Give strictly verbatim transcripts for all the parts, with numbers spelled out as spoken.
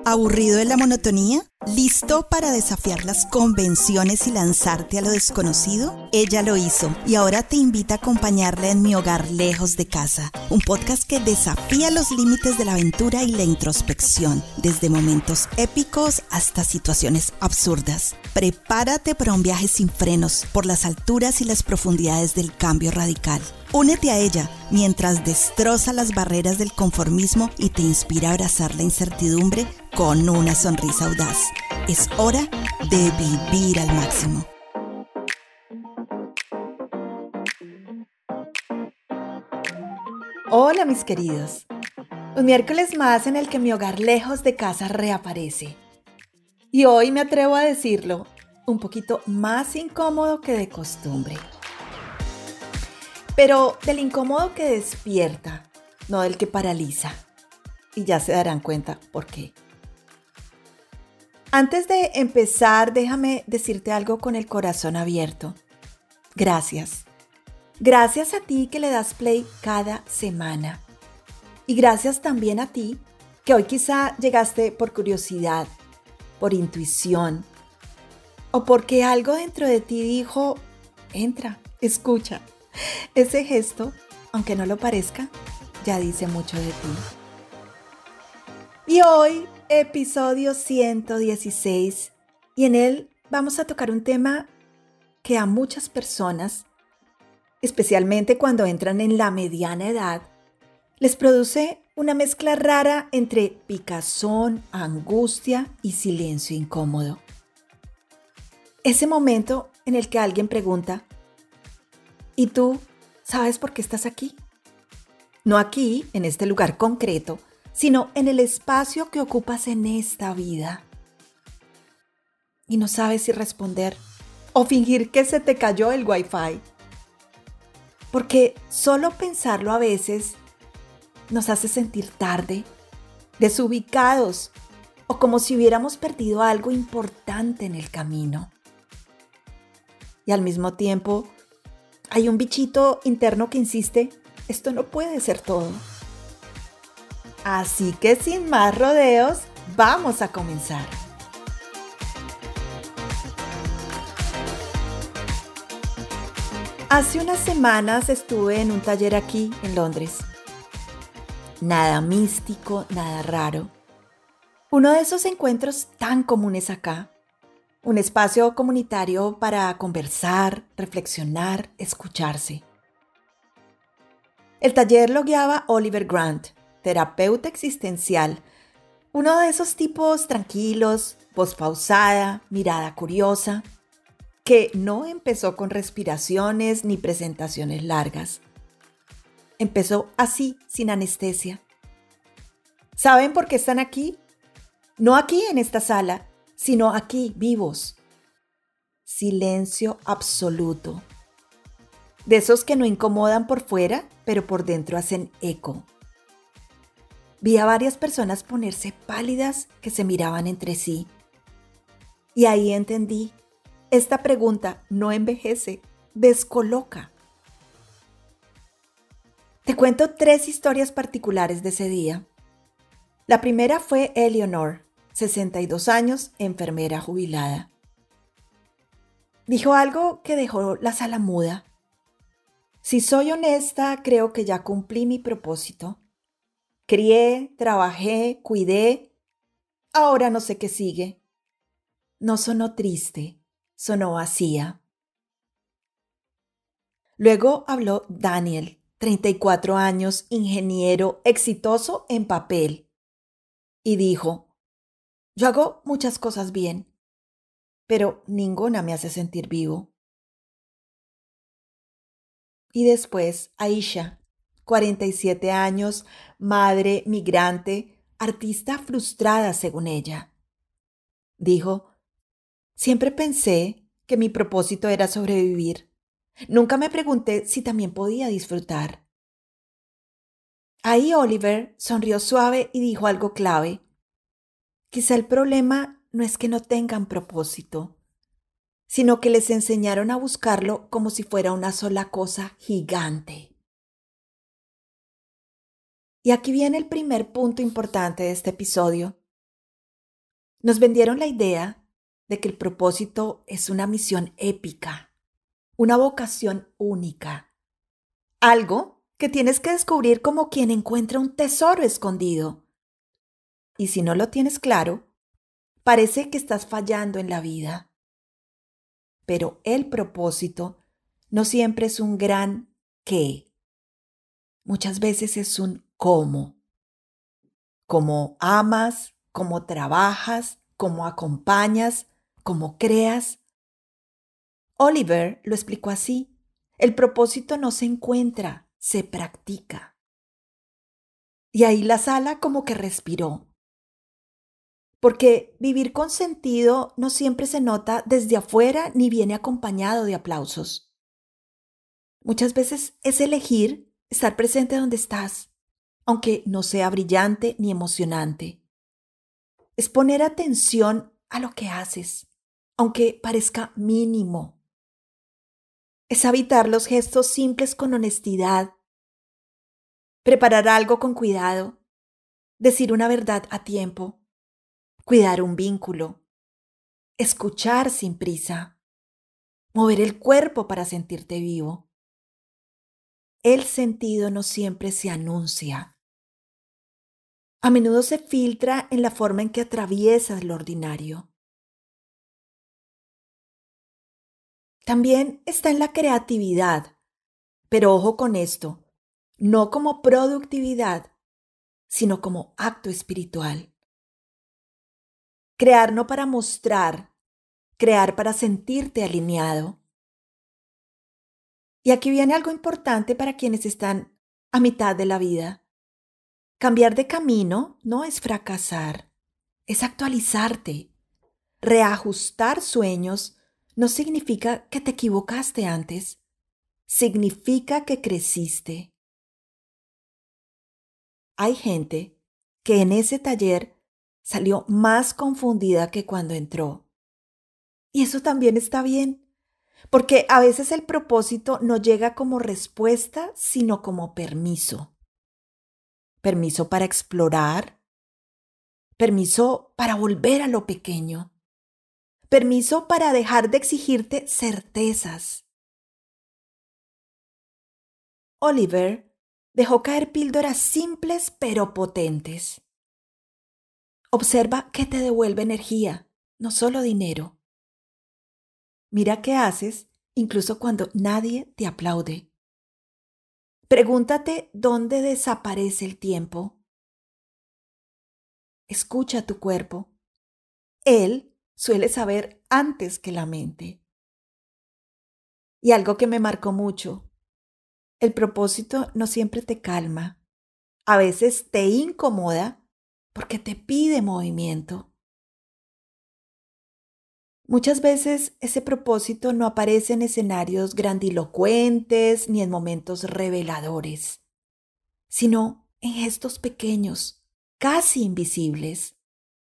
¿Aburrido de la monotonía? ¿Listo para desafiar las convenciones y lanzarte a lo desconocido? Ella lo hizo y ahora te invita a acompañarla en Mi Hogar Lejos de Casa, un podcast que desafía los límites de la aventura y la introspección, desde momentos épicos hasta situaciones absurdas. Prepárate para un viaje sin frenos por las alturas y las profundidades del cambio radical. Únete a ella mientras destroza las barreras del conformismo y te inspira a abrazar la incertidumbre con una sonrisa audaz. Es hora de vivir al máximo. Hola mis queridos, un miércoles más en el que Mi Hogar Lejos de Casa reaparece. Y hoy me atrevo a decirlo, un poquito más incómodo que de costumbre. Pero del incómodo que despierta, no del que paraliza. Y ya se darán cuenta por qué. Antes de empezar, déjame decirte algo con el corazón abierto. Gracias. Gracias a ti que le das play cada semana. Y gracias también a ti que hoy quizá llegaste por curiosidad, por intuición, o porque algo dentro de ti dijo, entra, escucha. Ese gesto, aunque no lo parezca, ya dice mucho de ti. Y hoy, episodio ciento dieciséis, y en él vamos a tocar un tema que a muchas personas, especialmente cuando entran en la mediana edad, les produce una mezcla rara entre picazón, angustia y silencio incómodo. Ese momento en el que alguien pregunta, ¿y tú sabes por qué estás aquí? No aquí, en este lugar concreto, sino en el espacio que ocupas en esta vida. Y no sabes si responder o fingir que se te cayó el wifi. Porque solo pensarlo a veces nos hace sentir tarde, desubicados o como si hubiéramos perdido algo importante en el camino. Y al mismo tiempo, hay un bichito interno que insiste, esto no puede ser todo. Así que sin más rodeos, vamos a comenzar. Hace unas semanas estuve en un taller aquí en Londres. Nada místico, nada raro. Uno de esos encuentros tan comunes acá. Un espacio comunitario para conversar, reflexionar, escucharse. El taller lo guiaba Oliver Grant, terapeuta existencial, uno de esos tipos tranquilos, voz pausada, mirada curiosa, que no empezó con respiraciones ni presentaciones largas. Empezó así, sin anestesia. ¿Saben por qué están aquí? No aquí en esta sala, sino aquí, vivos. Silencio absoluto. De esos que no incomodan por fuera, pero por dentro hacen eco. Vi a varias personas ponerse pálidas que se miraban entre sí. Y ahí entendí, esta pregunta no envejece, descoloca. Te cuento tres historias particulares de ese día. La primera fue Eleanor, sesenta y dos años, enfermera jubilada. Dijo algo que dejó la sala muda. Si soy honesta, creo que ya cumplí mi propósito. Crié, trabajé, cuidé. Ahora no sé qué sigue. No sonó triste, sonó vacía. Luego habló Daniel, treinta y cuatro años, ingeniero, exitoso en papel. Y dijo, yo hago muchas cosas bien, pero ninguna me hace sentir vivo. Y después Aisha, cuarenta y siete años, madre, migrante, artista frustrada según ella. Dijo, siempre pensé que mi propósito era sobrevivir. Nunca me pregunté si también podía disfrutar. Ahí Oliver sonrió suave y dijo algo clave. Quizá el problema no es que no tengan propósito, sino que les enseñaron a buscarlo como si fuera una sola cosa gigante. Y aquí viene el primer punto importante de este episodio. Nos vendieron la idea de que el propósito es una misión épica, una vocación única, algo que tienes que descubrir como quien encuentra un tesoro escondido. Y si no lo tienes claro, parece que estás fallando en la vida. Pero el propósito no siempre es un gran qué. Muchas veces es un cómo. Cómo amas, cómo trabajas, cómo acompañas, cómo creas. Oliver lo explicó así. El propósito no se encuentra, se practica. Y ahí la sala como que respiró. Porque vivir con sentido no siempre se nota desde afuera ni viene acompañado de aplausos. Muchas veces es elegir estar presente donde estás, aunque no sea brillante ni emocionante. Es poner atención a lo que haces, aunque parezca mínimo. Es habitar los gestos simples con honestidad, preparar algo con cuidado, decir una verdad a tiempo, cuidar un vínculo, escuchar sin prisa, mover el cuerpo para sentirte vivo. El sentido no siempre se anuncia. A menudo se filtra en la forma en que atraviesas lo ordinario. También está en la creatividad, pero ojo con esto, no como productividad, sino como acto espiritual. Crear no para mostrar, crear para sentirte alineado. Y aquí viene algo importante para quienes están a mitad de la vida. Cambiar de camino no es fracasar, es actualizarte. Reajustar sueños no significa que te equivocaste antes, significa que creciste. Hay gente que en ese taller salió más confundida que cuando entró. Y eso también está bien, porque a veces el propósito no llega como respuesta, sino como permiso. Permiso para explorar, permiso para volver a lo pequeño, permiso para dejar de exigirte certezas. Oliver dejó caer píldoras simples pero potentes. Observa qué te devuelve energía, no solo dinero. Mira qué haces incluso cuando nadie te aplaude. Pregúntate dónde desaparece el tiempo. Escucha tu cuerpo. Él suele saber antes que la mente. Y algo que me marcó mucho, el propósito no siempre te calma. A veces te incomoda porque te pide movimiento. Muchas veces ese propósito no aparece en escenarios grandilocuentes ni en momentos reveladores, sino en gestos pequeños, casi invisibles.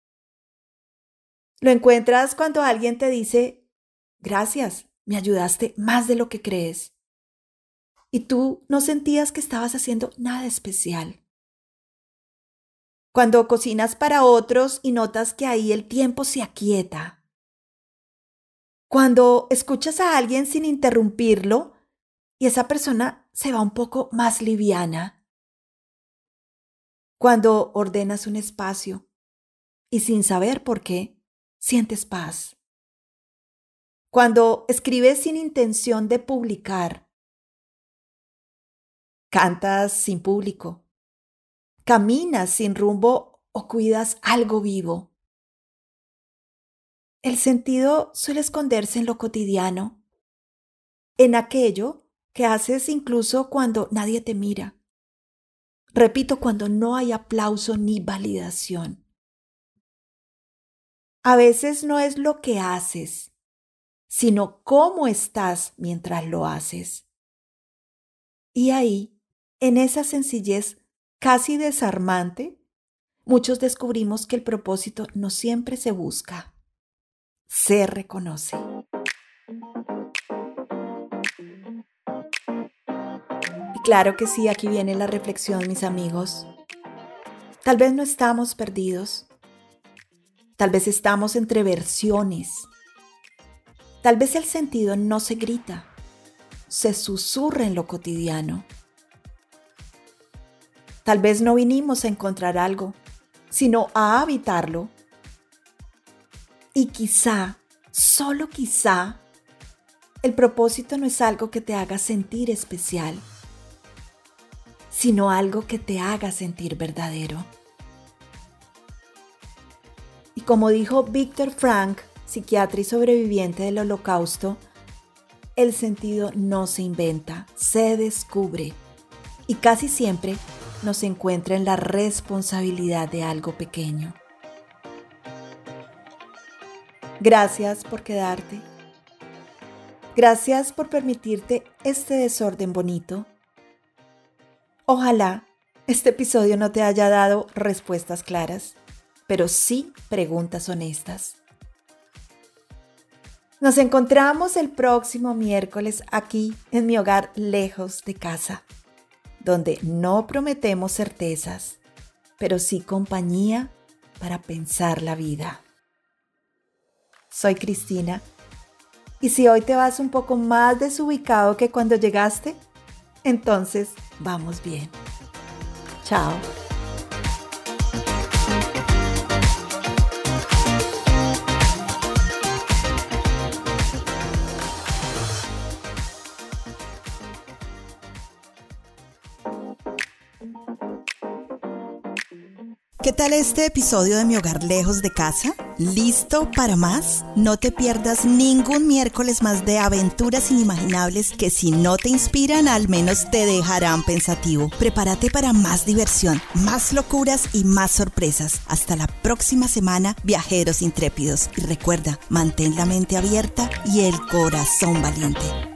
Lo encuentras cuando alguien te dice, gracias, me ayudaste más de lo que crees. Y tú no sentías que estabas haciendo nada especial. Cuando cocinas para otros y notas que ahí el tiempo se aquieta. Cuando escuchas a alguien sin interrumpirlo y esa persona se va un poco más liviana. Cuando ordenas un espacio y sin saber por qué, sientes paz. Cuando escribes sin intención de publicar. Cantas sin público. Caminas sin rumbo o cuidas algo vivo. El sentido suele esconderse en lo cotidiano, en aquello que haces incluso cuando nadie te mira. Repito, cuando no hay aplauso ni validación. A veces no es lo que haces, sino cómo estás mientras lo haces. Y ahí, en esa sencillez casi desarmante, muchos descubrimos que el propósito no siempre se busca, se reconoce. Y claro que sí, aquí viene la reflexión, mis amigos. Tal vez no estamos perdidos. Tal vez estamos entre versiones. Tal vez el sentido no se grita, se susurra en lo cotidiano. Tal vez no vinimos a encontrar algo, sino a habitarlo. Y quizá, solo quizá, el propósito no es algo que te haga sentir especial, sino algo que te haga sentir verdadero. Y como dijo Viktor Frankl, psiquiatra y sobreviviente del Holocausto, el sentido no se inventa, se descubre y casi siempre nos encuentra en la responsabilidad de algo pequeño. Gracias por quedarte. Gracias por permitirte este desorden bonito. Ojalá este episodio no te haya dado respuestas claras, pero sí preguntas honestas. Nos encontramos el próximo miércoles aquí en mi hogar lejos de casa, donde no prometemos certezas, pero sí compañía para pensar la vida. Soy Cristina, y si hoy te vas un poco más desubicado que cuando llegaste, entonces vamos bien. Chao. ¿Qué tal este episodio de Mi Hogar Lejos de Casa? ¿Listo para más? No te pierdas ningún miércoles más de aventuras inimaginables que si no te inspiran, al menos te dejarán pensativo. Prepárate para más diversión, más locuras y más sorpresas. Hasta la próxima semana, viajeros intrépidos. Y recuerda, mantén la mente abierta y el corazón valiente.